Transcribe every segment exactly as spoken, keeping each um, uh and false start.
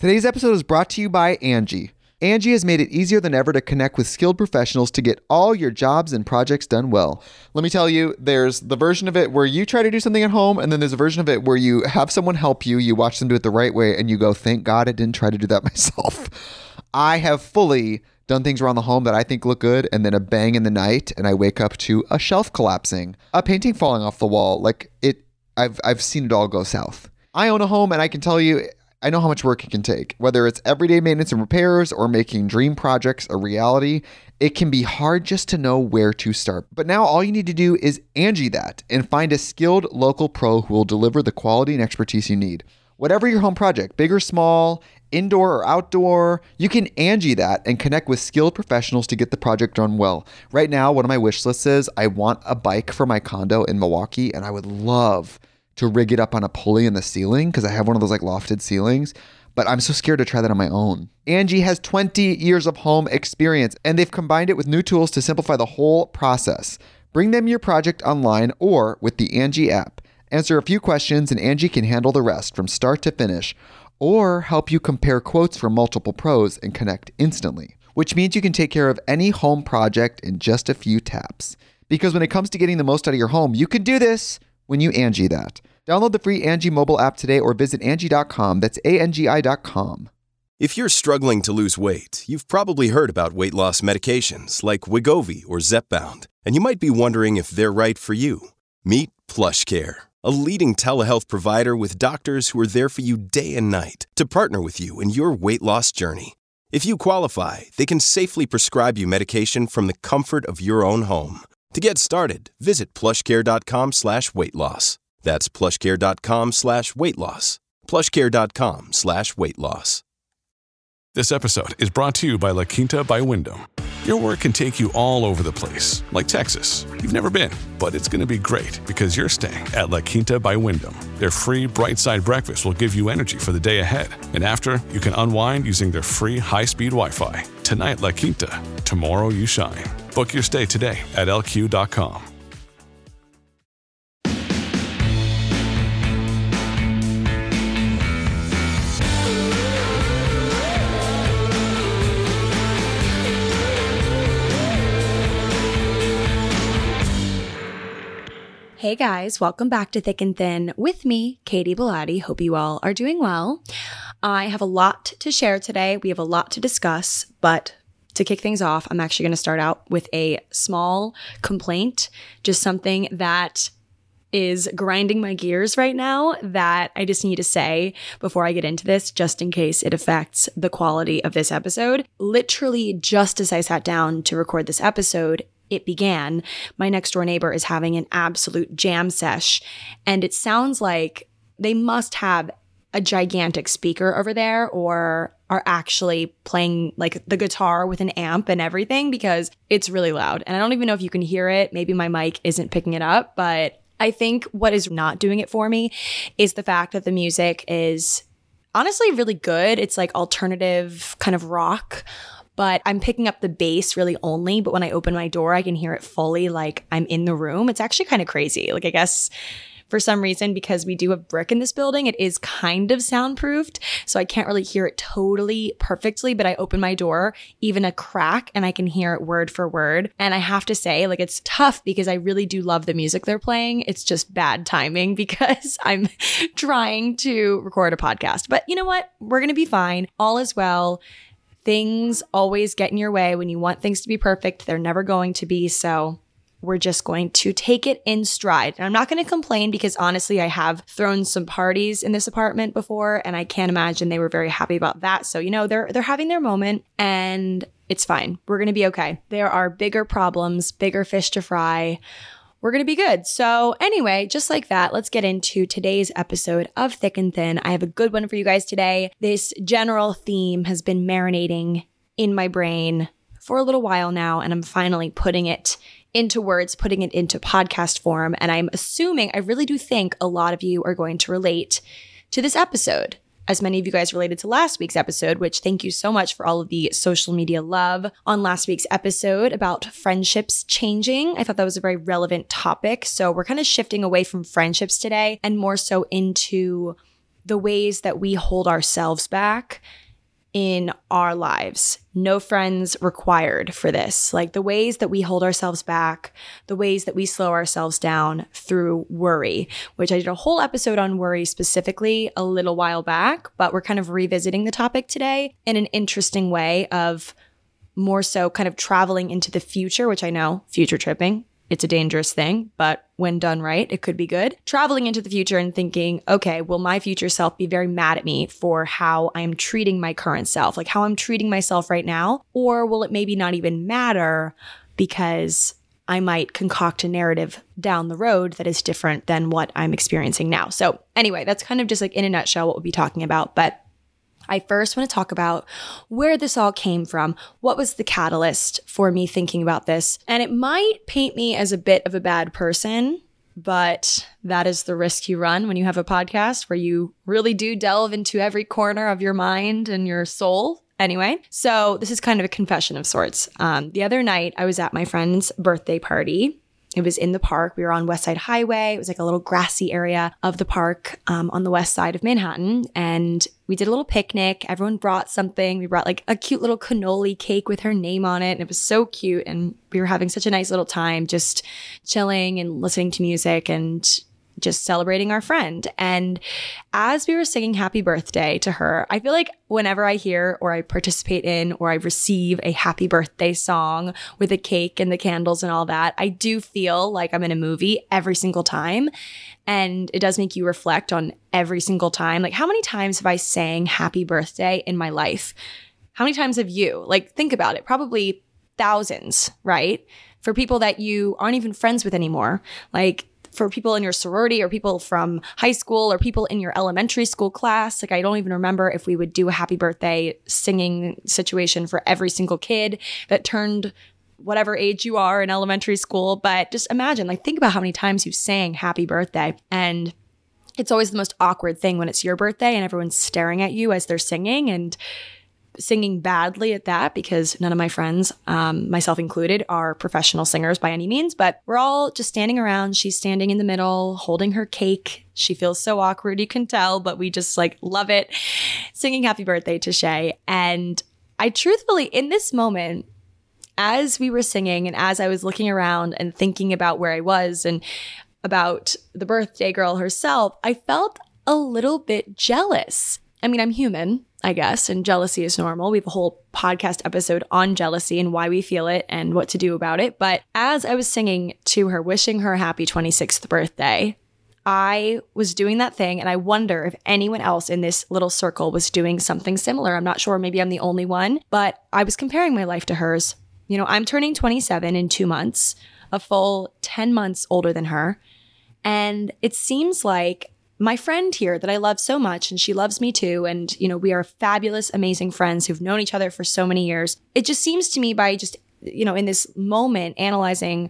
Today's episode is brought to you by Angie. Angie has made it easier than ever to connect with skilled professionals to get all your jobs and projects done well. Let me tell you, there's the version of it where you try to do something at home, and then there's a version of it where you have someone help you, you watch them do it the right way, and you go, thank God I didn't try to do that myself. I have fully done things around the home that I think look good, and then a bang in the night, and I wake up to a shelf collapsing, a painting falling off the wall. Like it, I've I've seen it all go south. I own a home, and I can tell you, I know how much work it can take. Whether it's everyday maintenance and repairs or making dream projects a reality, it can be hard just to know where to start. But now all you need to do is Angie that and find a skilled local pro who will deliver the quality and expertise you need. Whatever your home project, big or small, indoor or outdoor, you can Angie that and connect with skilled professionals to get the project done well. Right now, one of my wish lists is I want a bike for my condo in Milwaukee, and I would love to rig it up on a pulley in the ceiling because I have one of those like lofted ceilings, but I'm so scared to try that on my own. Angie has twenty years of home experience, and they've combined it with new tools to simplify the whole process. Bring them your project online or with the Angie app. Answer a few questions and Angie can handle the rest from start to finish, or help you compare quotes from multiple pros and connect instantly, which means you can take care of any home project in just a few taps. Because when it comes to getting the most out of your home, you can do this when you Angie that. Download the free Angie mobile app today or visit Angie dot com. That's A N G I dot com. If you're struggling to lose weight, you've probably heard about weight loss medications like Wegovy or Zepbound, and you might be wondering if they're right for you. Meet PlushCare, a leading telehealth provider with doctors who are there for you day and night to partner with you in your weight loss journey. If you qualify, they can safely prescribe you medication from the comfort of your own home. To get started, visit plushcare.com slash weight loss. That's plushcare.com slash weight loss. plushcare.com slash weight loss. This episode is brought to you by La Quinta by Wyndham. Your work can take you all over the place, like Texas. You've never been, but it's going to be great because you're staying at La Quinta by Wyndham. Their free Bright Side breakfast will give you energy for the day ahead. And after, you can unwind using their free high-speed Wi-Fi. Tonight, La Quinta. Tomorrow, you shine. Book your stay today at L Q dot com. Hey guys, welcome back to Thick and Thin with me, Katie Bellotti. Hope you all are doing well. I have a lot to share today. We have a lot to discuss, but to kick things off, I'm actually going to start out with a small complaint, just something that is grinding my gears right now that I just need to say before I get into this, just in case it affects the quality of this episode. Literally, just as I sat down to record this episode, it began. My next door neighbor is having an absolute jam sesh, and it sounds like they must have a gigantic speaker over there or are actually playing like the guitar with an amp and everything because it's really loud. And I don't even know if you can hear it. Maybe my mic isn't picking it up, but I think what is not doing it for me is the fact that the music is honestly really good. It's like alternative kind of rock, but I'm picking up the bass really only. But when I open my door, I can hear it fully, like I'm in the room. It's actually kind of crazy. Like I guess for some reason, because we do have brick in this building, it is kind of soundproofed. So I can't really hear it totally perfectly, but I open my door, even a crack, and I can hear it word for word. And I have to say, like, it's tough because I really do love the music they're playing. It's just bad timing because I'm trying to record a podcast. But you know what? We're going to be fine. All is well. Things always get in your way when you want things to be perfect. They're never going to be. So we're just going to take it in stride. And I'm not going to complain because honestly, I have thrown some parties in this apartment before and I can't imagine they were very happy about that. So, you know, they're they're having their moment and it's fine. We're going to be okay. There are bigger problems, bigger fish to fry. We're going to be good. So anyway, just like that, let's get into today's episode of Thick and Thin. I have a good one for you guys today. This general theme has been marinating in my brain for a little while now, and I'm finally putting it into words, putting it into podcast form. And I'm assuming, I really do think a lot of you are going to relate to this episode. As many of you guys related to last week's episode, which thank you so much for all of the social media love on last week's episode about friendships changing. I thought that was a very relevant topic. So we're kind of shifting away from friendships today and more so into the ways that we hold ourselves back in our lives. No friends required for this. Like the ways that we hold ourselves back, the ways that we slow ourselves down through worry, which I did a whole episode on worry specifically a little while back, but we're kind of revisiting the topic today in an interesting way of more so kind of traveling into the future, which I know, future tripping, it's a dangerous thing, but when done right, it could be good. Traveling into the future and thinking, okay, will my future self be very mad at me for how I'm treating my current self, like how I'm treating myself right now? Or will it maybe not even matter because I might concoct a narrative down the road that is different than what I'm experiencing now? So anyway, that's kind of just like in a nutshell what we'll be talking about. But I first want to talk about where this all came from. What was the catalyst for me thinking about this? And it might paint me as a bit of a bad person, but that is the risk you run when you have a podcast where you really do delve into every corner of your mind and your soul. Anyway, so this is kind of a confession of sorts. Um, the other night, I was at my friend's birthday party. It was in the park. We were on West Side Highway. It was like a little grassy area of the park um, on the west side of Manhattan. And we did a little picnic. Everyone brought something. We brought like a cute little cannoli cake with her name on it. And it was so cute. And we were having such a nice little time just chilling and listening to music and just celebrating our friend. And as we were singing happy birthday to her, I feel like whenever I hear or I participate in or I receive a happy birthday song with a cake and the candles and all that, I do feel like I'm in a movie every single time. And it does make you reflect on every single time. Like, how many times have I sang happy birthday in my life? How many times have you? Like, think about it. Probably thousands, right? For people that you aren't even friends with anymore. Like, for people in your sorority or people from high school or people in your elementary school class. Like, I don't even remember if we would do a happy birthday singing situation for every single kid that turned whatever age you are in elementary school. But just imagine, like, think about how many times you sang happy birthday. And it's always the most awkward thing when it's your birthday and everyone's staring at you as they're singing and singing badly at that, because none of my friends, um, myself included, are professional singers by any means, but we're all just standing around. She's standing in the middle, holding her cake. She feels so awkward, you can tell, but we just like love it, singing happy birthday to Shay. And I truthfully, in this moment, as we were singing and as I was looking around and thinking about where I was and about the birthday girl herself, I felt a little bit jealous. I mean, I'm human, I guess, and jealousy is normal. We have a whole podcast episode on jealousy and why we feel it and what to do about it. But as I was singing to her, wishing her a happy twenty-sixth birthday, I was doing that thing, and I wonder if anyone else in this little circle was doing something similar. I'm not sure. Maybe I'm the only one, but I was comparing my life to hers. You know, I'm turning twenty-seven in two months, a full ten months older than her. And it seems like my friend here that I love so much, and she loves me too, and, you know, we are fabulous, amazing friends who've known each other for so many years. It just seems to me by just, you know, in this moment, analyzing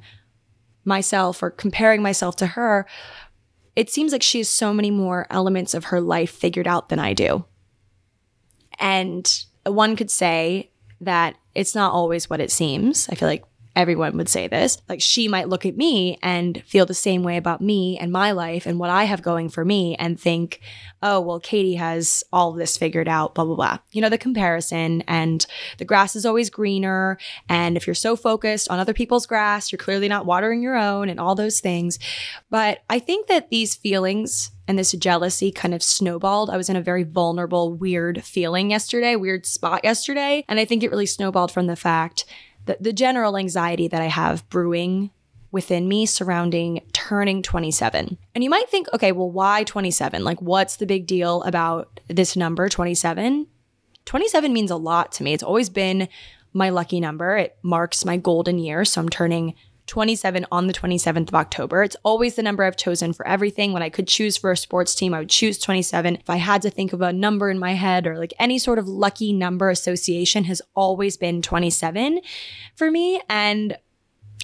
myself or comparing myself to her, it seems like she has so many more elements of her life figured out than I do. And one could say that it's not always what it seems. I feel like everyone would say this. Like, she might look at me and feel the same way about me and my life and what I have going for me and think, oh, well, Katie has all of this figured out, blah, blah, blah. You know, the comparison, and the grass is always greener. And if you're so focused on other people's grass, you're clearly not watering your own and all those things. But I think that these feelings and this jealousy kind of snowballed. I was in a very vulnerable, weird feeling yesterday, weird spot yesterday. And I think it really snowballed from the fact The, the general anxiety that I have brewing within me surrounding turning twenty-seven. And you might think, okay, well, why twenty-seven? Like, what's the big deal about this number, twenty-seven? twenty-seven means a lot to me. It's always been my lucky number. It marks my golden year. So I'm turning twenty-seven on the twenty-seventh of October. It's always the number I've chosen for everything. When I could choose for a sports team, I would choose twenty-seven. If I had to think of a number in my head or like any sort of lucky number association, has always been twenty-seven for me. And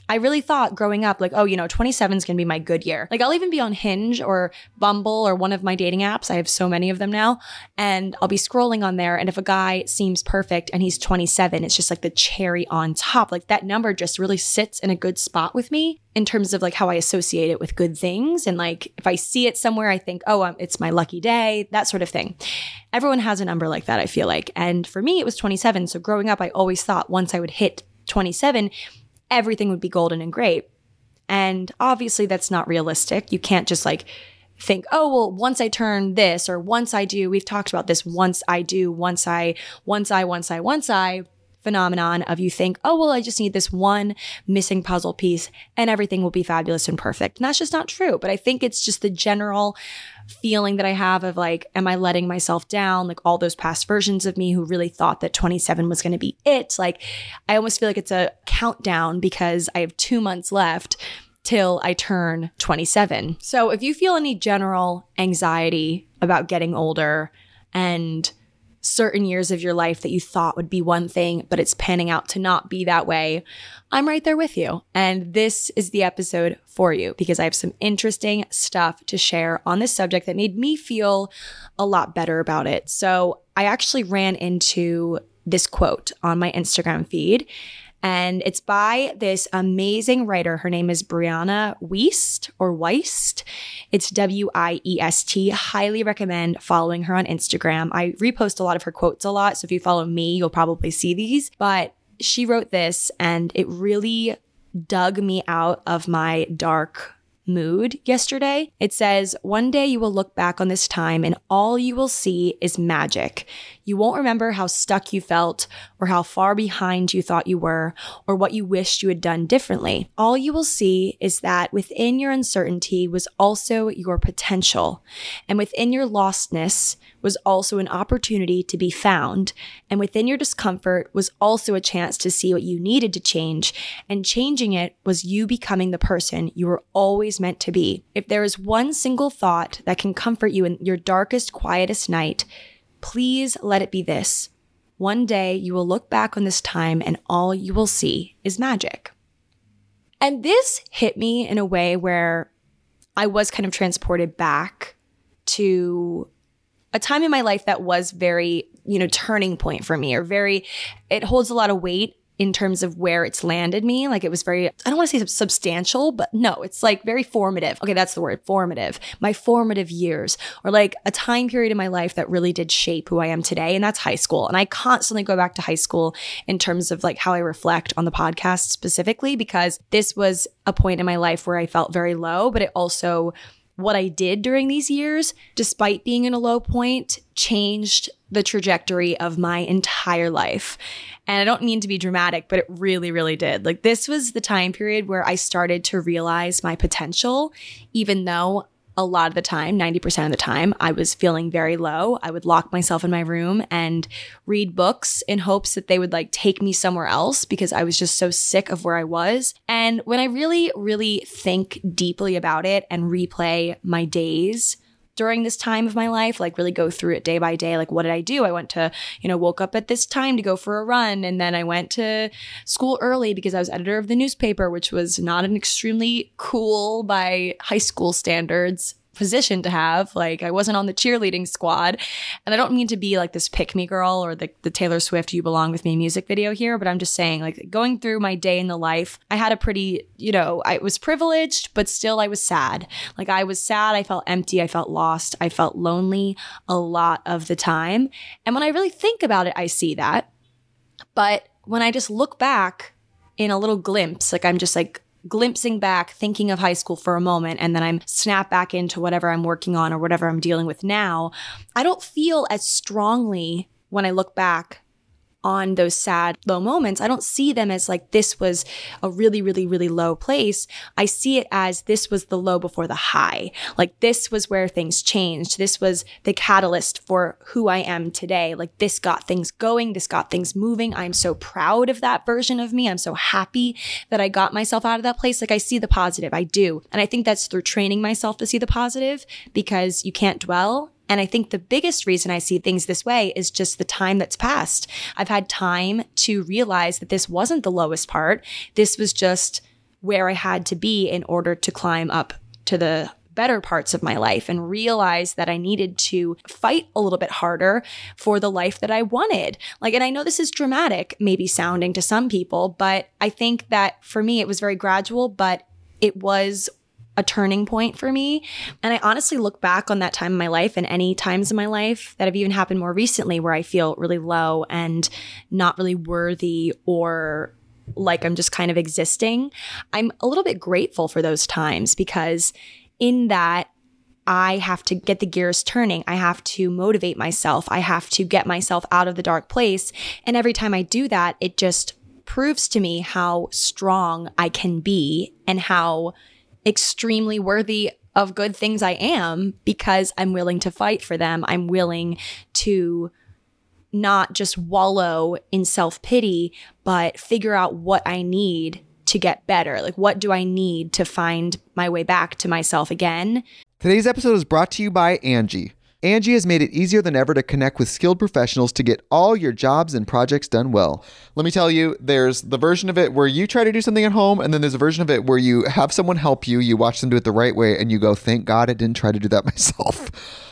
I really thought growing up, like, oh, you know, twenty-seven is going to be my good year. Like, I'll even be on Hinge or Bumble or one of my dating apps. I have so many of them now. And I'll be scrolling on there. And if a guy seems perfect and he's twenty-seven, it's just like the cherry on top. Like, that number just really sits in a good spot with me in terms of like how I associate it with good things. And like, if I see it somewhere, I think, oh, um, it's my lucky day, that sort of thing. Everyone has a number like that, I feel like. And for me, it was twenty-seven. So growing up, I always thought once I would hit twenty-seven, everything would be golden and great. And obviously that's not realistic. You can't just like think, oh, well, once I turn this, or once I do, we've talked about this, once I do, once I, once I, once I, once I, phenomenon of you think, oh, well, I just need this one missing puzzle piece and everything will be fabulous and perfect. And that's just not true. But I think it's just the general feeling that I have of like, am I letting myself down? Like all those past versions of me who really thought that twenty-seven was going to be it. Like, I almost feel like it's a countdown because I have two months left till I turn twenty-seven. So if you feel any general anxiety about getting older and certain years of your life that you thought would be one thing, but it's panning out to not be that way, I'm right there with you. And this is the episode for you because I have some interesting stuff to share on this subject that made me feel a lot better about it. So I actually ran into this quote on my Instagram feed, and it's by this amazing writer. Her name is Brianna Wiest or Weist. It's W I E S T. Highly recommend following her on Instagram. I repost a lot of her quotes a lot. So if you follow me, you'll probably see these. But she wrote this and it really dug me out of my dark mood yesterday. It says, one day you will look back on this time and all you will see is magic. You won't remember how stuck you felt or how far behind you thought you were or what you wished you had done differently. All you will see is that within your uncertainty was also your potential, and within your lostness was also an opportunity to be found, and within your discomfort was also a chance to see what you needed to change, and changing it was you becoming the person you were always meant to be. If there is one single thought that can comfort you in your darkest, quietest night, please let it be this. One day you will look back on this time and all you will see is magic. And this hit me in a way where I was kind of transported back to a time in my life that was very, you know, turning point for me, or very, it holds a lot of weight in terms of where it's landed me. Like it was very, I don't want to say substantial, but no, it's like very formative. Okay, that's the word, formative. My formative years, or like a time period in my life that really did shape who I am today. And that's high school. And I constantly go back to high school in terms of like how I reflect on the podcast specifically, because this was a point in my life where I felt very low, but it also, what I did during these years, despite being in a low point, changed the trajectory of my entire life. And I don't mean to be dramatic, but it really, really did. Like this was the time period where I started to realize my potential, even though a lot of the time, ninety percent of the time, I was feeling very low. I would lock myself in my room and read books in hopes that they would like take me somewhere else because I was just so sick of where I was. And when I really, really think deeply about it and replay my days during this time of my life, like really go through it day by day. Like, what did I do? I went to, you know, woke up at this time to go for a run. And then I went to school early because I was editor of the newspaper, which was not an extremely cool by high school standards position to have. Like I wasn't on the cheerleading squad. And I don't mean to be like this pick me girl or the, the Taylor Swift You Belong With Me music video here, but I'm just saying like going through my day in the life, I had a pretty, you know, I was privileged, but still I was sad. Like I was sad. I felt empty. I felt lost. I felt lonely a lot of the time. And when I really think about it, I see that. But when I just look back in a little glimpse, like I'm just like, glimpsing back, thinking of high school for a moment, and then I'm snap back into whatever I'm working on or whatever I'm dealing with now, I don't feel as strongly when I look back on those sad, low moments. I don't see them as like, this was a really, really, really low place. I see it as this was the low before the high. Like this was where things changed. This was the catalyst for who I am today. Like this got things going. This got things moving. I'm so proud of that version of me. I'm so happy that I got myself out of that place. Like I see the positive. I do. And I think that's through training myself to see the positive, because you can't dwell. And I think the biggest reason I see things this way is just the time that's passed. I've had time to realize that this wasn't the lowest part. This was just where I had to be in order to climb up to the better parts of my life and realize that I needed to fight a little bit harder for the life that I wanted. Like, and I know this is dramatic, maybe sounding to some people, but I think that for me, it was very gradual, but it was a turning point for me. And I honestly look back on that time in my life and any times in my life that have even happened more recently where I feel really low and not really worthy or like I'm just kind of existing. I'm a little bit grateful for those times because in that, I have to get the gears turning. I have to motivate myself. I have to get myself out of the dark place. And every time I do that, it just proves to me how strong I can be and how extremely worthy of good things I am because I'm willing to fight for them. I'm willing to not just wallow in self-pity, but figure out what I need to get better. Like, what do I need to find my way back to myself again? Today's episode is brought to you by Angie. Angie has made it easier than ever to connect with skilled professionals to get all your jobs and projects done well. Let me tell you, there's the version of it where you try to do something at home, and then there's a version of it where you have someone help you, you watch them do it the right way, and you go, thank God I didn't try to do that myself.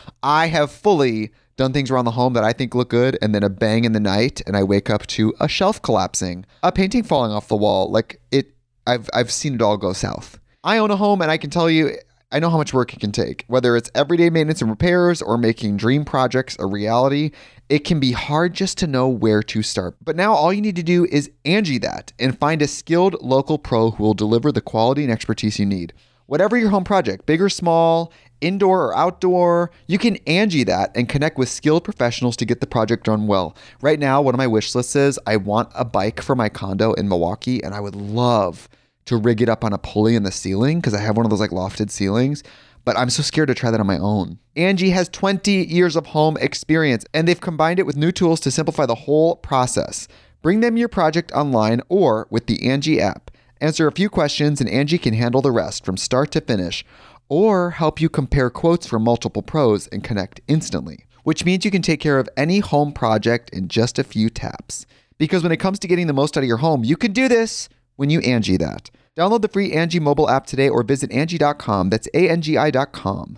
I have fully done things around the home that I think look good, and then a bang in the night, and I wake up to a shelf collapsing, a painting falling off the wall. Like it, I've I've seen it all go south. I own a home, and I can tell you, I know how much work it can take. Whether it's everyday maintenance and repairs or making dream projects a reality, it can be hard just to know where to start. But now all you need to do is Angie that and find a skilled local pro who will deliver the quality and expertise you need. Whatever your home project, big or small, indoor or outdoor, you can Angie that and connect with skilled professionals to get the project done well. Right now, one of my wish lists is I want a bike for my condo in Milwaukee, and I would love to rig it up on a pulley in the ceiling because I have one of those like lofted ceilings, but I'm so scared to try that on my own. Angie has twenty years of home experience, and they've combined it with new tools to simplify the whole process. Bring them your project online or with the Angie app. Answer a few questions and Angie can handle the rest from start to finish, or help you compare quotes from multiple pros and connect instantly, which means you can take care of any home project in just a few taps. Because when it comes to getting the most out of your home, you can do this when you Angie that. Download the free Angie mobile app today or visit Angie dot com. That's A N G I dot com.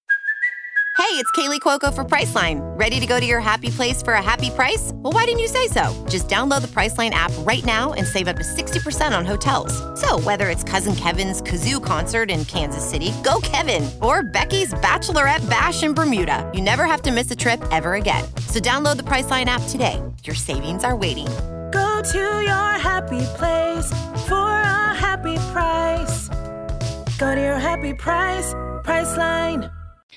Hey, it's Kaylee Cuoco for Priceline. Ready to go to your happy place for a happy price? Well, why didn't you say so? Just download the Priceline app right now and save up to sixty percent on hotels. So whether it's Cousin Kevin's Kazoo Concert in Kansas City, go Kevin, or Becky's Bachelorette Bash in Bermuda, you never have to miss a trip ever again. So download the Priceline app today. Your savings are waiting. Go to your happy place for a happy price. Go to your happy price, Priceline.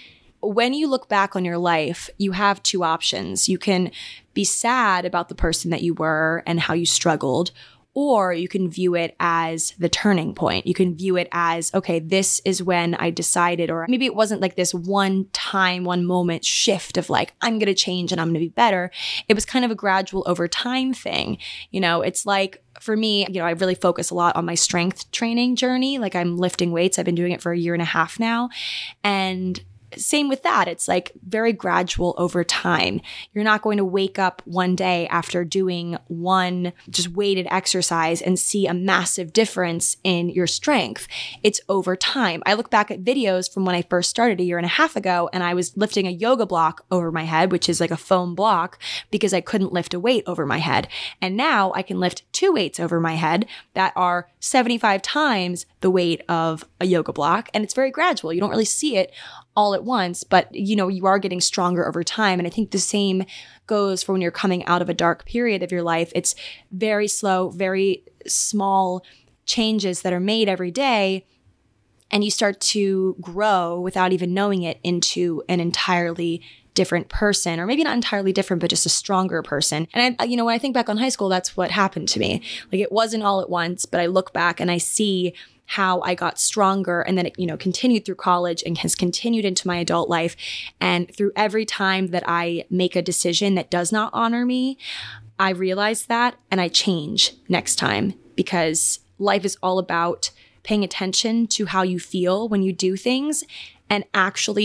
When you look back on your life, you have two options. You can be sad about the person that you were and how you struggled, or you can view it as the turning point. You can view it as, okay, this is when I decided, or maybe it wasn't like this one time, one moment shift of like, I'm going to change and I'm going to be better. It was kind of a gradual over time thing. You know, it's like, for me, you know, I really focus a lot on my strength training journey. Like I'm lifting weights. I've been doing it for a year and a half now. And same with that. It's like very gradual over time. You're not going to wake up one day after doing one just weighted exercise and see a massive difference in your strength. It's over time. I look back at videos from when I first started a year and a half ago, and I was lifting a yoga block over my head, which is like a foam block, because I couldn't lift a weight over my head. And now I can lift two weights over my head that are seventy-five times the weight of a yoga block. And it's very gradual. You don't really see it all at once, but you know, you are getting stronger over time. And I think the same goes for when you're coming out of a dark period of your life. It's very slow, very small changes that are made every day. And you start to grow without even knowing it into an entirely different person, or maybe not entirely different, but just a stronger person. And I, you know, when I think back on high school, that's what happened to me. Like it wasn't all at once, but I look back and I see how I got stronger, and then it, you know, continued through college and has continued into my adult life. And through every time that I make a decision that does not honor me, I realize that and I change next time, because life is all about paying attention to how you feel when you do things and actually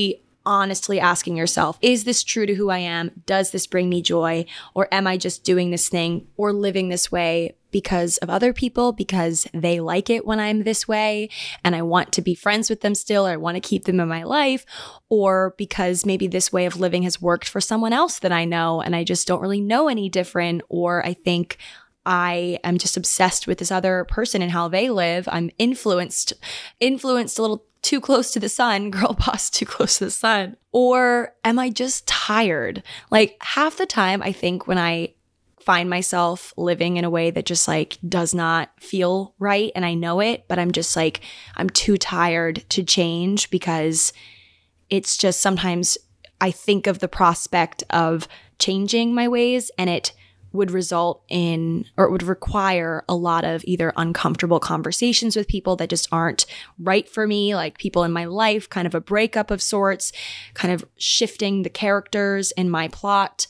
honestly asking yourself, is this true to who I am? Does this bring me joy? Or am I just doing this thing or living this way because of other people, because they like it when I'm this way and I want to be friends with them still, or I want to keep them in my life, or because maybe this way of living has worked for someone else that I know and I just don't really know any different, or I think I am just obsessed with this other person and how they live. I'm influenced, influenced a little too close to the sun, girl boss too close to the sun. Or am I just tired? Like half the time I think when I find myself living in a way that just like does not feel right and I know it, but I'm just like, I'm too tired to change because it's just sometimes I think of the prospect of changing my ways and it would result in, or it would require a lot of either uncomfortable conversations with people that just aren't right for me, like people in my life, kind of a breakup of sorts, kind of shifting the characters in my plot,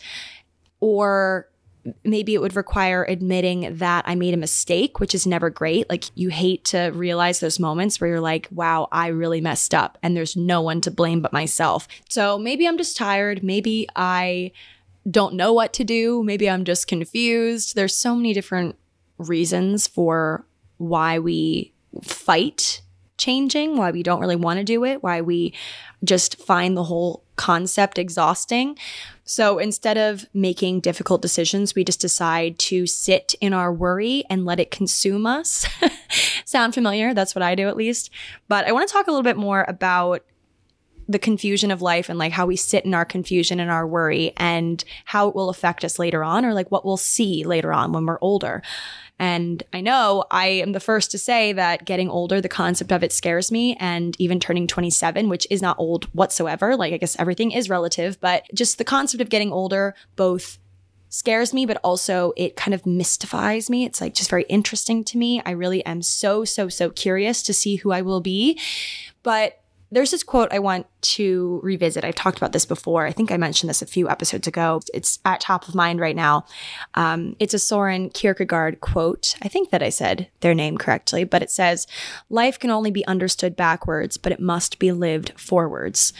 or maybe it would require admitting that I made a mistake, which is never great. Like you hate to realize those moments where you're like, wow, I really messed up and there's no one to blame but myself. So maybe I'm just tired. Maybe I don't know what to do. Maybe I'm just confused. There's so many different reasons for why we fight changing, why we don't really want to do it, why we just find the whole concept exhausting. So instead of making difficult decisions, we just decide to sit in our worry and let it consume us. Sound familiar? That's what I do at least. But I want to talk a little bit more about the confusion of life and like how we sit in our confusion and our worry and how it will affect us later on, or like what we'll see later on when we're older. And I know I am the first to say that getting older, the concept of it scares me, and even turning twenty-seven, which is not old whatsoever. Like I guess everything is relative, but just the concept of getting older both scares me, but also it kind of mystifies me. It's like just very interesting to me. I really am so, so, so curious to see who I will be. But there's this quote I want to revisit. I've talked about this before. I think I mentioned this a few episodes ago. It's at top of mind right now. Um, it's a Soren Kierkegaard quote. I think that I said their name correctly, but it says, "Life can only be understood backwards, but it must be lived forwards."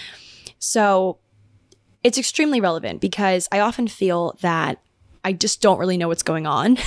So it's extremely relevant because I often feel that I just don't really know what's going on.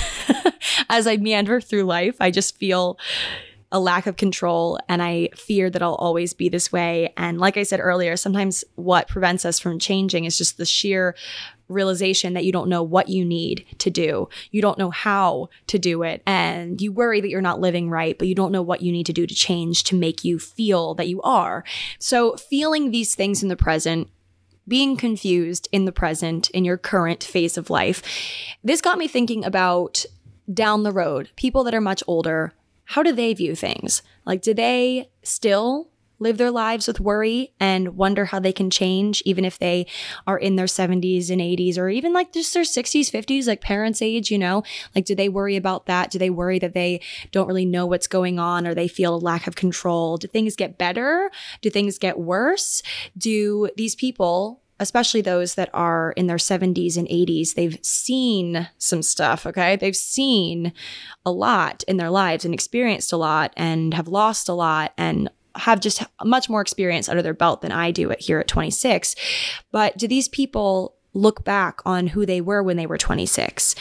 As I meander through life, I just feel a lack of control, and I fear that I'll always be this way. And like I said earlier, sometimes what prevents us from changing is just the sheer realization that you don't know what you need to do. You don't know how to do it. And you worry that you're not living right, but you don't know what you need to do to change to make you feel that you are. So feeling these things in the present, being confused in the present, in your current phase of life, this got me thinking about down the road, people that are much older. How do they view things? Like, do they still live their lives with worry and wonder how they can change, even if they are in their seventies and eighties, or even like just their sixties, fifties, like parents' age, you know? Like, do they worry about that? Do they worry that they don't really know what's going on, or they feel a lack of control? Do things get better? Do things get worse? Do these people, especially those that are in their seventies and eighties, they've seen some stuff, okay? They've seen a lot in their lives and experienced a lot and have lost a lot and have just much more experience under their belt than I do at here at twenty-six. But do these people look back on who they were when they were twenty-six?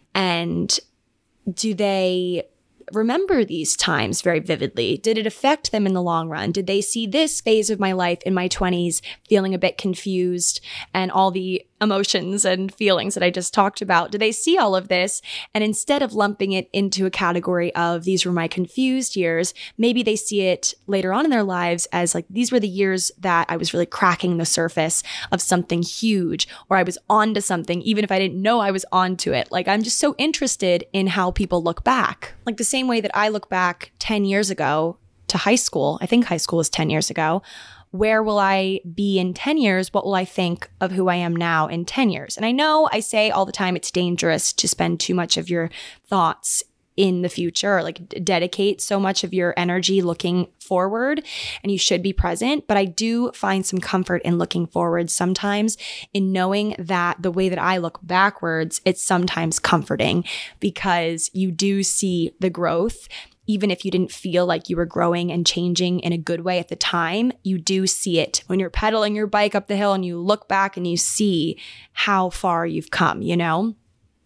And do they remember these times very vividly? Did it affect them in the long run? Did they see this phase of my life in my twenties feeling a bit confused and all the emotions and feelings that I just talked about? Do they see all of this, and instead of lumping it into a category of these were my confused years, maybe they see it later on in their lives as like, these were the years that I was really cracking the surface of something huge, or I was onto something, even if I didn't know I was onto it. Like, I'm just so interested in how people look back. Like the same way that I look back ten years ago to high school, I think high school was ten years ago. Where will I be in ten years? What will I think of who I am now in ten years? And I know I say all the time it's dangerous to spend too much of your thoughts in the future, or like d- dedicate so much of your energy looking forward, and you should be present. But I do find some comfort in looking forward sometimes, in knowing that the way that I look backwards, it's sometimes comforting because you do see the growth even if you didn't feel like you were growing and changing in a good way at the time, you do see it when you're pedaling your bike up the hill and you look back and you see how far you've come, you know?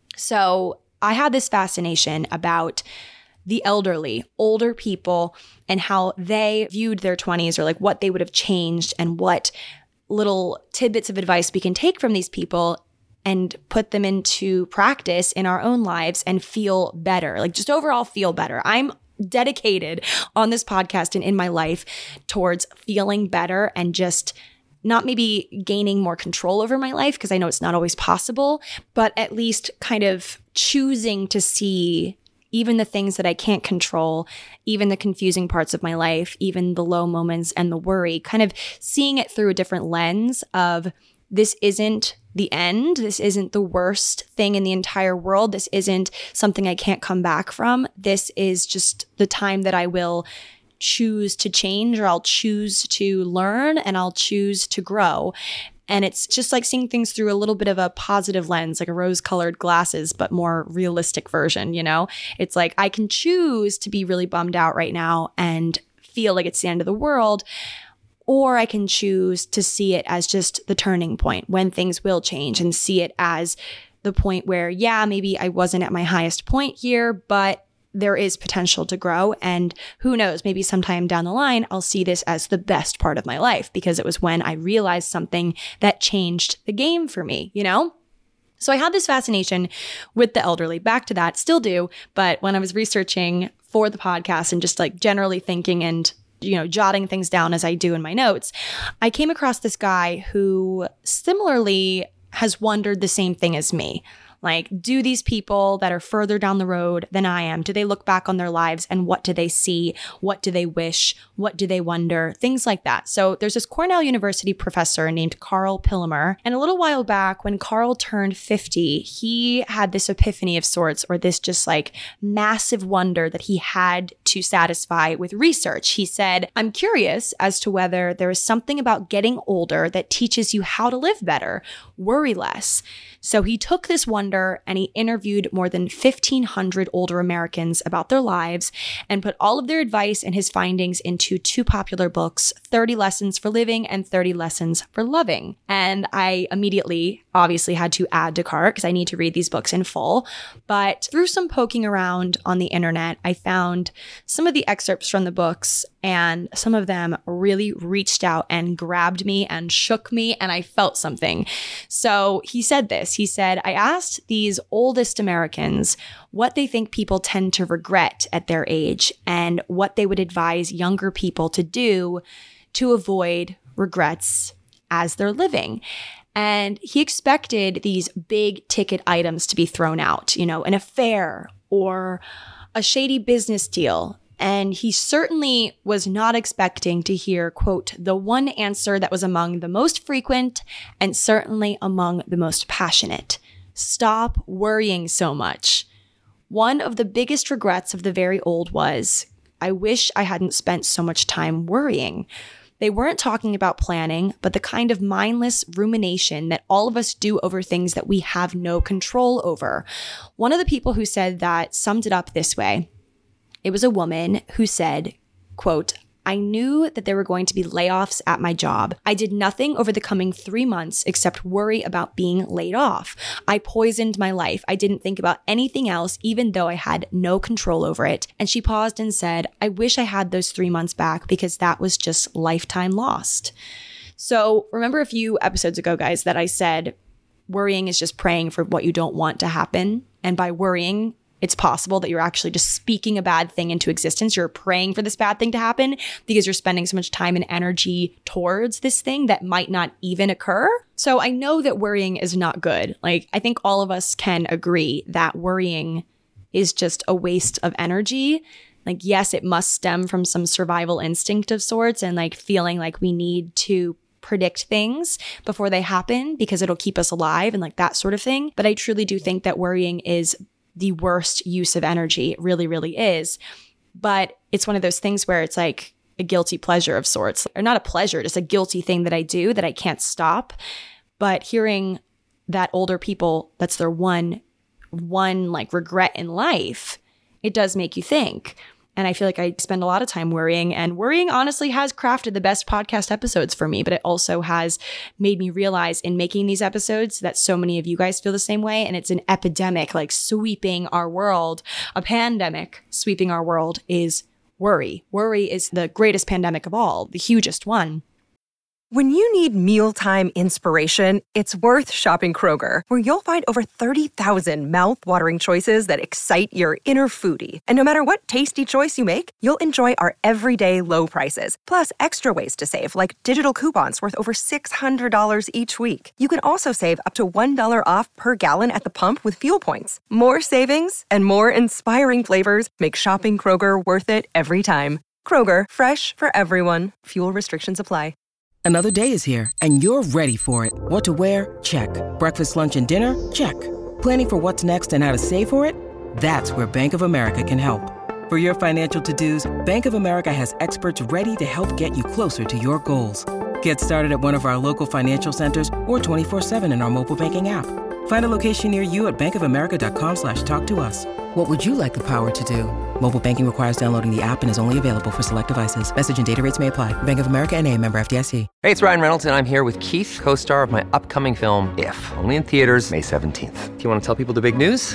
So I had this fascination about the elderly, older people, and how they viewed their twenties, or like what they would have changed and what little tidbits of advice we can take from these people and put them into practice in our own lives and feel better, like just overall feel better. I'm dedicated on this podcast and in my life towards feeling better and just not maybe gaining more control over my life, because I know it's not always possible, but at least kind of choosing to see even the things that I can't control, even the confusing parts of my life, even the low moments and the worry, kind of seeing it through a different lens of this isn't the end. This isn't the worst thing in the entire world. This isn't something I can't come back from. This is just the time that I will choose to change, or I'll choose to learn, and I'll choose to grow. And it's just like seeing things through a little bit of a positive lens, like a rose-colored glasses, but more realistic version, you know? It's like I can choose to be really bummed out right now and feel like it's the end of the world, or I can choose to see it as just the turning point when things will change, and see it as the point where, yeah, maybe I wasn't at my highest point here, but there is potential to grow. And who knows, maybe sometime down the line, I'll see this as the best part of my life, because it was when I realized something that changed the game for me, you know? So I had this fascination with the elderly, back to that, still do. But when I was researching for the podcast and just like generally thinking and you know, jotting things down as I do in my notes, I came across this guy who similarly has wondered the same thing as me. Like, do these people that are further down the road than I am, do they look back on their lives and what do they see? What do they wish? What do they wonder? Things like that. So there's this Cornell University professor named Karl Pillemer. And a little while back when Karl turned fifty, he had this epiphany of sorts, or this just like massive wonder that he had to satisfy with research. He said, I'm curious as to whether there is something about getting older that teaches you how to live better, worry less. So he took this wonder and he interviewed more than fifteen hundred older Americans about their lives and put all of their advice and his findings into two popular books, thirty Lessons for Living and thirty Lessons for Loving. And I immediately obviously had to add to cart because I need to read these books in full. But through some poking around on the internet, I found some of the excerpts from the books, and some of them really reached out and grabbed me and shook me, and I felt something. So he said this. He said, I asked these oldest Americans what they think people tend to regret at their age and what they would advise younger people to do to avoid regrets as they're living. And he expected these big ticket items to be thrown out, you know, an affair or a shady business deal. And he certainly was not expecting to hear, quote, the one answer that was among the most frequent and certainly among the most passionate. Stop worrying so much. One of the biggest regrets of the very old was, I wish I hadn't spent so much time worrying. They weren't talking about planning, but the kind of mindless rumination that all of us do over things that we have no control over. One of the people who said that summed it up this way. It was a woman who said, quote, I knew that there were going to be layoffs at my job. I did nothing over the coming three months except worry about being laid off. I poisoned my life. I didn't think about anything else, even though I had no control over it. And she paused and said, I wish I had those three months back because that was just lifetime lost. So remember a few episodes ago, guys, that I said worrying is just praying for what you don't want to happen. And by worrying, it's possible that you're actually just speaking a bad thing into existence. You're praying for this bad thing to happen because you're spending so much time and energy towards this thing that might not even occur. So I know that worrying is not good. Like, I think all of us can agree that worrying is just a waste of energy. Like, yes, it must stem from some survival instinct of sorts and like feeling like we need to predict things before they happen because it'll keep us alive and like that sort of thing. But I truly do think that worrying is the worst use of energy. It really, really is. But it's one of those things where it's like a guilty pleasure of sorts, or not a pleasure, just a guilty thing that I do that I can't stop. But hearing that older people, that's their one, one like regret in life, it does make you think. And I feel like I spend a lot of time worrying, and worrying honestly has crafted the best podcast episodes for me, but it also has made me realize in making these episodes that so many of you guys feel the same way. And it's an epidemic like sweeping our world. A pandemic sweeping our world is worry. Worry is the greatest pandemic of all, the hugest one. When you need mealtime inspiration, it's worth shopping Kroger, where you'll find over thirty thousand mouth-watering choices that excite your inner foodie. And no matter what tasty choice you make, you'll enjoy our everyday low prices, plus extra ways to save, like digital coupons worth over six hundred dollars each week. You can also save up to one dollar off per gallon at the pump with fuel points. More savings and more inspiring flavors make shopping Kroger worth it every time. Kroger, fresh for everyone. Fuel restrictions apply. Another day is here, and you're ready for it. What to wear? Check. Breakfast, lunch, and dinner? Check. Planning for what's next and how to save for it? That's where Bank of America can help. For your financial to-dos, Bank of America has experts ready to help get you closer to your goals. Get started at one of our local financial centers or twenty-four seven in our mobile banking app. Find a location near you at bankofamerica.com slash talk to us. What would you like the power to do? Mobile banking requires downloading the app and is only available for select devices. Message and data rates may apply. Bank of America N A, member F D I C. Hey, it's Ryan Reynolds, and I'm here with Keith, co-star of my upcoming film, If, only in theaters May seventeenth. Do you want to tell people the big news?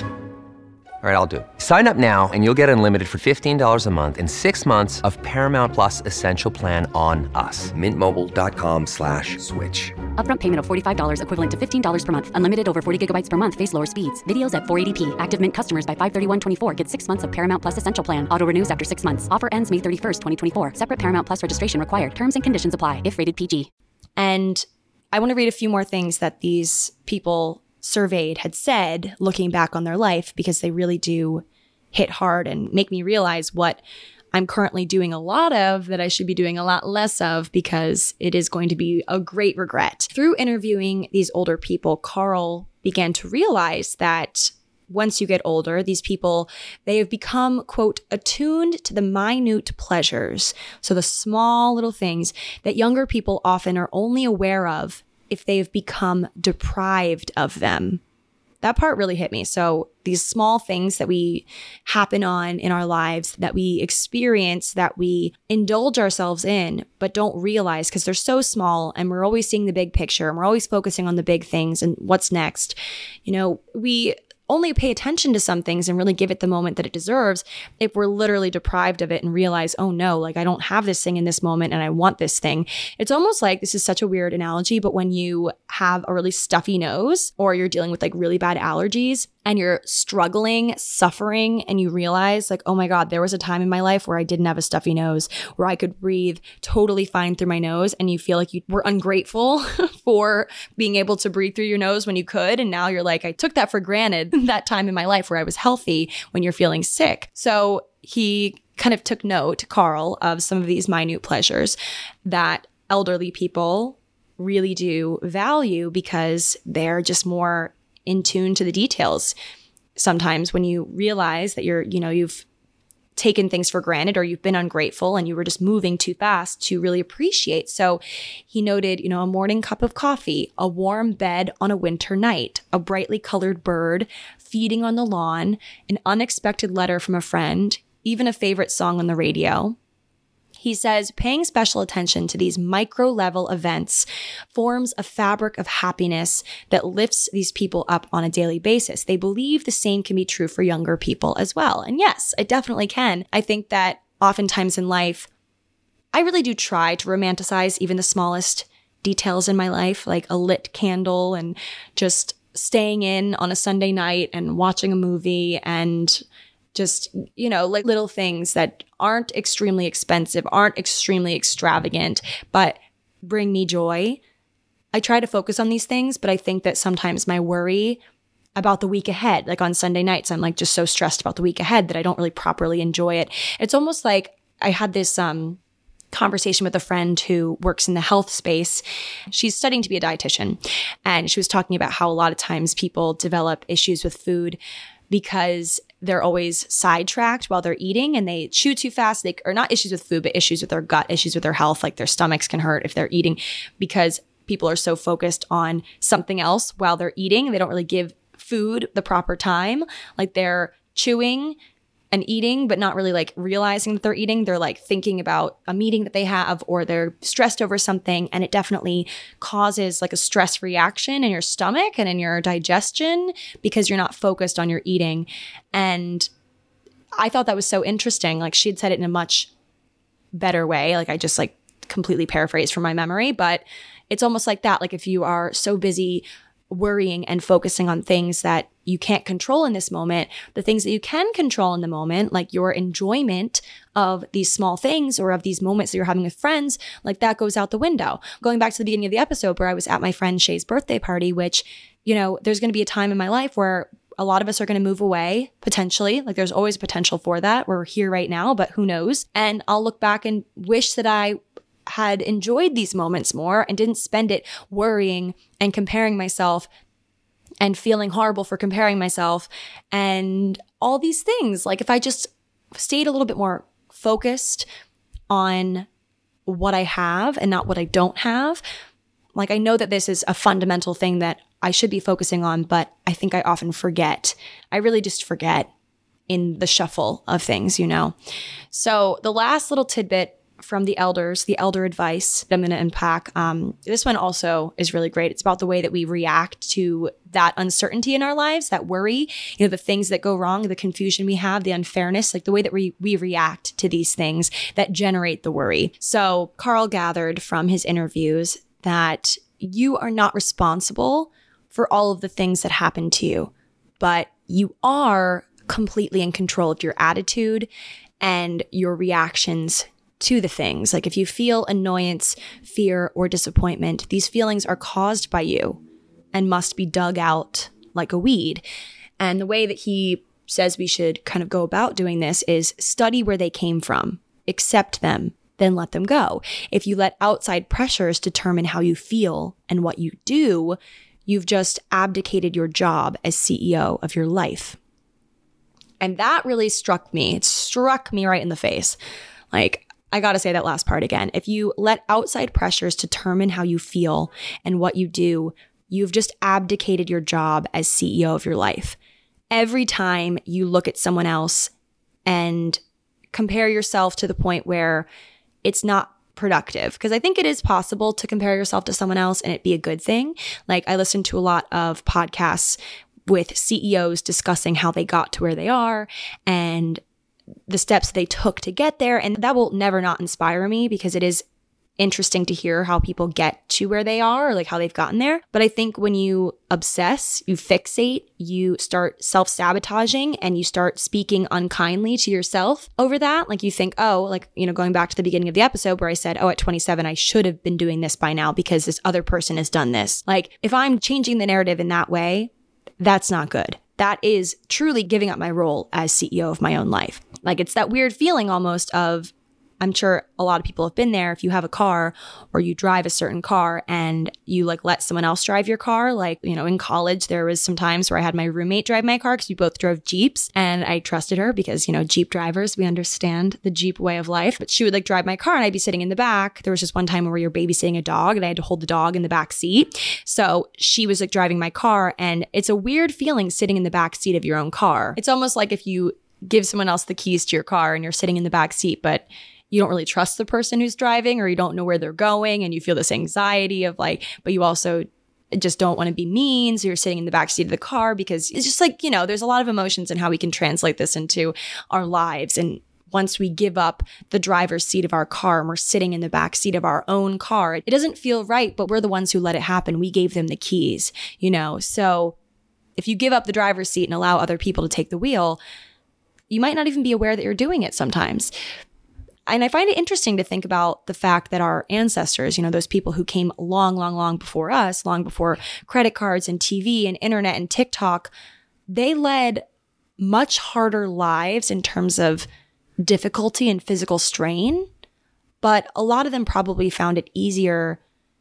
All right, I'll do it. Sign up now and you'll get unlimited for fifteen dollars a month and six months of Paramount Plus Essential Plan on us. Mint Mobile dot com slash switch. Upfront payment of forty-five dollars equivalent to fifteen dollars per month. Unlimited over forty gigabytes per month. Face lower speeds. Videos at four eighty p. Active Mint customers by five thirty-one twenty-four get six months of Paramount Plus Essential Plan. Auto renews after six months. Offer ends May thirty-first, twenty twenty-four. Separate Paramount Plus registration required. Terms and conditions apply if rated P G. And I want to read a few more things that these people surveyed had said looking back on their life, because they really do hit hard and make me realize what I'm currently doing a lot of that I should be doing a lot less of, because it is going to be a great regret. Through interviewing these older people, Carl began to realize that once you get older, these people, they have become, quote, attuned to the minute pleasures. So the small little things that younger people often are only aware of if they've become deprived of them. That part really hit me. So these small things that we happen on in our lives, that we experience, that we indulge ourselves in, but don't realize because they're so small, and we're always seeing the big picture and we're always focusing on the big things and what's next. You know, we only pay attention to some things and really give it the moment that it deserves if we're literally deprived of it and realize, oh no, like I don't have this thing in this moment and I want this thing. It's almost like, this is such a weird analogy, but when you have a really stuffy nose or you're dealing with like really bad allergies and you're struggling, suffering, and you realize like, oh my God, there was a time in my life where I didn't have a stuffy nose, where I could breathe totally fine through my nose, and you feel like you were ungrateful for being able to breathe through your nose when you could. And now you're like, I took that for granted, that time in my life where I was healthy, when you're feeling sick. So he kind of took note, Carl, of some of these minute pleasures that elderly people really do value because they're just more in tune to the details. Sometimes when you realize that you're, you know, you've taken things for granted or you've been ungrateful and you were just moving too fast to really appreciate. So he noted, you know, a morning cup of coffee, a warm bed on a winter night, a brightly colored bird feeding on the lawn, an unexpected letter from a friend, even a favorite song on the radio. He says paying special attention to these micro level events forms a fabric of happiness that lifts these people up on a daily basis. They believe the same can be true for younger people as well. And yes, it definitely can. I think that oftentimes in life, I really do try to romanticize even the smallest details in my life, like a lit candle and just staying in on a Sunday night and watching a movie and just, you know, like little things that aren't extremely expensive, aren't extremely extravagant, but bring me joy. I try to focus on these things, but I think that sometimes my worry about the week ahead, like on Sunday nights, I'm like just so stressed about the week ahead that I don't really properly enjoy it. It's almost like I had this um, conversation with a friend who works in the health space. She's studying to be a dietitian, and she was talking about how a lot of times people develop issues with food because they're always sidetracked while they're eating and they chew too fast. They are not issues with food, but issues with their gut, issues with their health, like their stomachs can hurt if they're eating because people are so focused on something else while they're eating. They don't really give food the proper time. Like they're chewing and eating, but not really like realizing that they're eating. They're like thinking about a meeting that they have, or they're stressed over something. And it definitely causes like a stress reaction in your stomach and in your digestion because you're not focused on your eating. And I thought that was so interesting. Like she had said it in a much better way. Like I just like completely paraphrased from my memory, but it's almost like that. Like if you are so busy worrying and focusing on things that you can't control in this moment, the things that you can control in the moment, like your enjoyment of these small things or of these moments that you're having with friends, like that goes out the window. Going back to the beginning of the episode where I was at my friend Shay's birthday party, which, you know, there's going to be a time in my life where a lot of us are going to move away, potentially. Like there's always potential for that. We're here right now, but who knows? And I'll look back and wish that I had enjoyed these moments more and didn't spend it worrying and comparing myself and feeling horrible for comparing myself and all these things. Like if I just stayed a little bit more focused on what I have and not what I don't have. Like I know that this is a fundamental thing that I should be focusing on, but I think I often forget. I really just forget in the shuffle of things, you know? So the last little tidbit from the elders, the elder advice that I'm going to unpack. Um, this one also is really great. It's about the way that we react to that uncertainty in our lives, that worry, you know, the things that go wrong, the confusion we have, the unfairness, like the way that we, we react to these things that generate the worry. So Carl gathered from his interviews that you are not responsible for all of the things that happen to you, but you are completely in control of your attitude and your reactions to the things. Like if you feel annoyance, fear, or disappointment, these feelings are caused by you and must be dug out like a weed. And the way that he says we should kind of go about doing this is study where they came from, accept them, then let them go. If you let outside pressures determine how you feel and what you do, you've just abdicated your job as C E O of your life. And that really struck me. It struck me right in the face. Like, I got to say that last part again. If you let outside pressures determine how you feel and what you do, you've just abdicated your job as C E O of your life. Every time you look at someone else and compare yourself to the point where it's not productive, because I think it is possible to compare yourself to someone else and it be a good thing. Like I listen to a lot of podcasts with C E Os discussing how they got to where they are and the steps they took to get there. And that will never not inspire me because it is interesting to hear how people get to where they are or like how they've gotten there. But I think when you obsess, you fixate, you start self-sabotaging and you start speaking unkindly to yourself over that. Like you think, oh, like, you know, going back to the beginning of the episode where I said, oh, at twenty-seven, I should have been doing this by now because this other person has done this. Like if I'm changing the narrative in that way, that's not good. That is truly giving up my role as C E O of my own life. Like it's that weird feeling almost of, I'm sure a lot of people have been there. If you have a car or you drive a certain car and you like let someone else drive your car, like, you know, in college, there was some times where I had my roommate drive my car because we both drove Jeeps and I trusted her because, you know, Jeep drivers, we understand the Jeep way of life. But she would like drive my car and I'd be sitting in the back. There was just one time where you're babysitting a dog and I had to hold the dog in the back seat. So she was like driving my car and it's a weird feeling sitting in the back seat of your own car. It's almost like if you give someone else the keys to your car and you're sitting in the back seat, but you don't really trust the person who's driving or you don't know where they're going and you feel this anxiety of like, but you also just don't want to be mean. So you're sitting in the backseat of the car because it's just like, you know, there's a lot of emotions and how we can translate this into our lives. And once we give up the driver's seat of our car and we're sitting in the backseat of our own car, it doesn't feel right, but we're the ones who let it happen. We gave them the keys, you know? So if you give up the driver's seat and allow other people to take the wheel, you might not even be aware that you're doing it sometimes. And I find it interesting to think about the fact that our ancestors, you know, those people who came long, long, long before us, long before credit cards and T V and internet and TikTok, they led much harder lives in terms of difficulty and physical strain. But a lot of them probably found it easier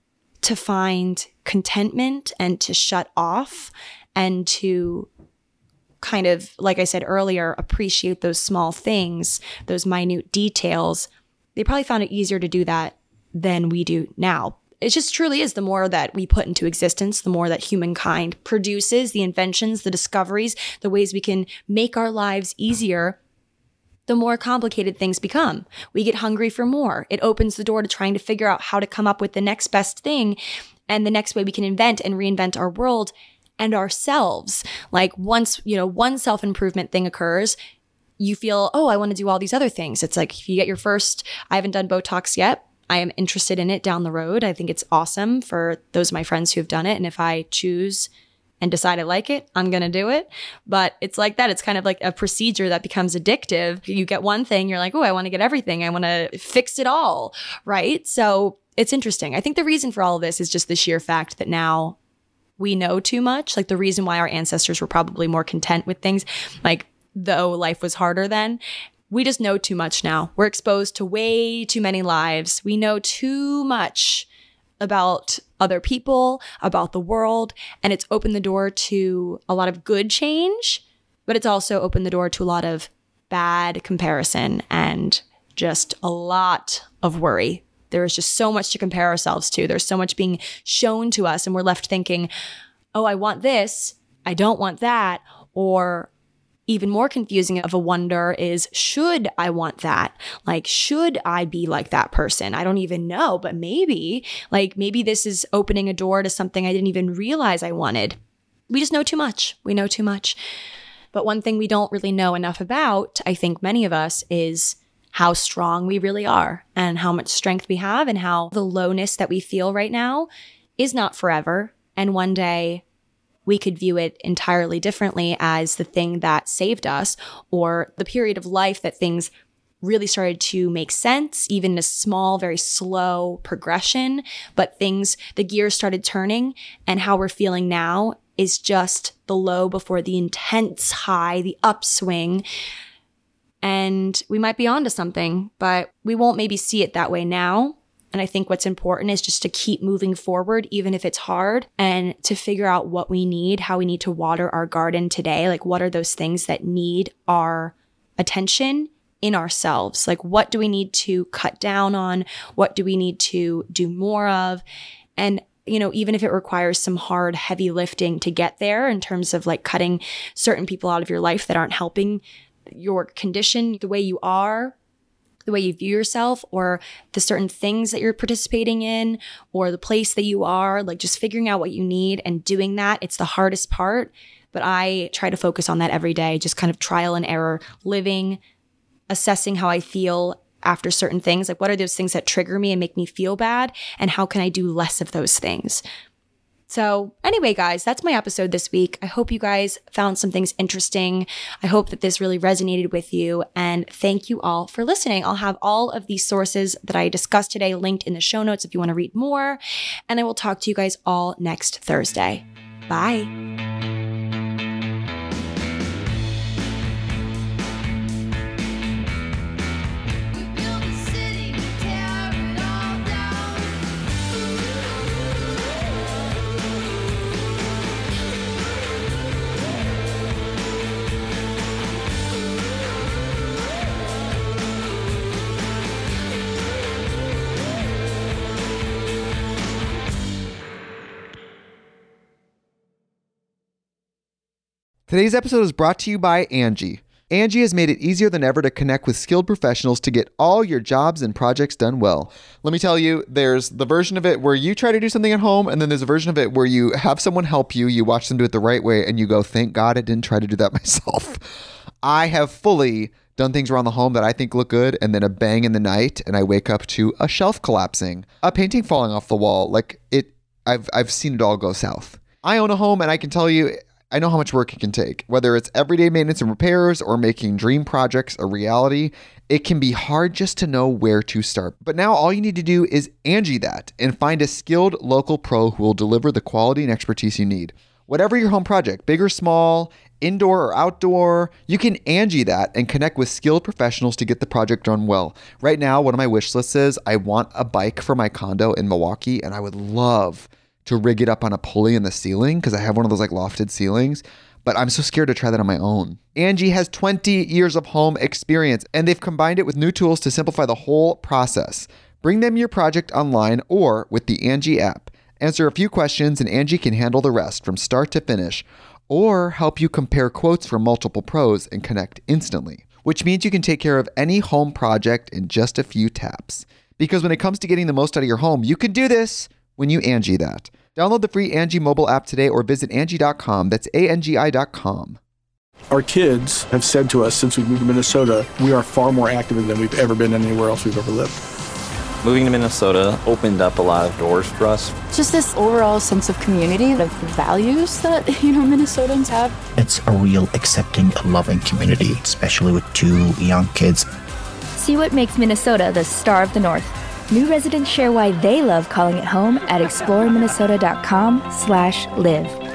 to find contentment and to shut off and to kind of, like I said earlier, appreciate those small things, those minute details. They probably found it easier to do that than we do now. It just truly is the more that we put into existence, the more that humankind produces, the inventions, the discoveries, the ways we can make our lives easier. the more complicated things become. We get hungry for more. It opens the door to trying to figure out how to come up with the next best thing and the next way we can invent and reinvent our world and ourselves. Like once, you know, one self-improvement thing occurs, you feel, oh, I want to do all these other things. It's like if you get your first, I haven't done Botox yet. I am interested in it down the road. I think it's awesome for those of my friends who have done it. And if I choose and decide I like it, I'm going to do it. But it's like that. It's kind of like a procedure that becomes addictive. You get one thing, you're like, oh, I want to get everything. I want to fix it all, right? So it's interesting. I think the reason for all of this is just the sheer fact that now we know too much. Like the reason why our ancestors were probably more content with things, like though life was harder then, we just know too much now. We're exposed to way too many lives. We know too much about other people, about the world, and it's opened the door to a lot of good change, but it's also opened the door to a lot of bad comparison and just a lot of worry. There is just so much to compare ourselves to. There's so much being shown to us, and we're left thinking, oh, I want this, I don't want that, or even more confusing of a wonder is, should I want that? Like, should I be like that person? I don't even know, but maybe, like maybe this is opening a door to something I didn't even realize I wanted. We just know too much. We know too much. But one thing we don't really know enough about, I think many of us, is how strong we really are and how much strength we have and how the lowness that we feel right now is not forever. And one day we could view it entirely differently as the thing that saved us, or the period of life that things really started to make sense, even a small, very slow progression, but things, the gears started turning, and how we're feeling now is just the low before the intense high, the upswing. And we might be onto something, but we won't maybe see it that way now. And I think what's important is just to keep moving forward, even if it's hard, and to figure out what we need, how we need to water our garden today. Like, what are those things that need our attention in ourselves? Like, what do we need to cut down on? What do we need to do more of? And, you know, even if it requires some hard, heavy lifting to get there in terms of like cutting certain people out of your life that aren't helping your condition, the way you are, the way you view yourself, or the certain things that you're participating in, or the place that you are, like just figuring out what you need and doing that. It's the hardest part, but I try to focus on that every day, just kind of trial and error, living, assessing how I feel after certain things. Like, what are those things that trigger me and make me feel bad? And how can I do less of those things? So anyway, guys, that's my episode this week. I hope you guys found some things interesting. I hope that this really resonated with you. And thank you all for listening. I'll have all of these sources that I discussed today linked in the show notes if you want to read more. And I will talk to you guys all next Thursday. Bye. Today's episode is brought to you by Angie. Angie has made it easier than ever to connect with skilled professionals to get all your jobs and projects done well. Let me tell you, there's the version of it where you try to do something at home, and then there's a version of it where you have someone help you, you watch them do it the right way, and you go, thank God I didn't try to do that myself. I have fully done things around the home that I think look good, and then a bang in the night, and I wake up to a shelf collapsing, a painting falling off the wall. Like it, I've I've seen it all go south. I own a home, and I can tell you, I know how much work it can take. Whether it's everyday maintenance and repairs or making dream projects a reality, it can be hard just to know where to start. But now all you need to do is Angie that and find a skilled local pro who will deliver the quality and expertise you need. Whatever your home project, big or small, indoor or outdoor, you can Angie that and connect with skilled professionals to get the project done well. Right now, one of my wish lists is I want a bike for my condo in Milwaukee, and I would love to rig it up on a pulley in the ceiling because I have one of those like lofted ceilings, but I'm so scared to try that on my own. Angie has twenty years of home experience, and they've combined it with new tools to simplify the whole process. Bring them your project online or with the Angie app. Answer a few questions and Angie can handle the rest from start to finish, or help you compare quotes from multiple pros and connect instantly. which means you can take care of any home project in just a few taps. Because when it comes to getting the most out of your home, you can do this when you Angie that. Download the free Angie mobile app today or visit Angie dot com. That's A N G I dot com. Our kids have said to us since we moved to Minnesota, we are far more active than we've ever been anywhere else we've ever lived. Moving to Minnesota opened up a lot of doors for us. Just this overall sense of community, the values that, you know, Minnesotans have. It's a real accepting, loving community, especially with two young kids. See what makes Minnesota the star of the North. New residents share why they love calling it home at explore minnesota dot com slash live.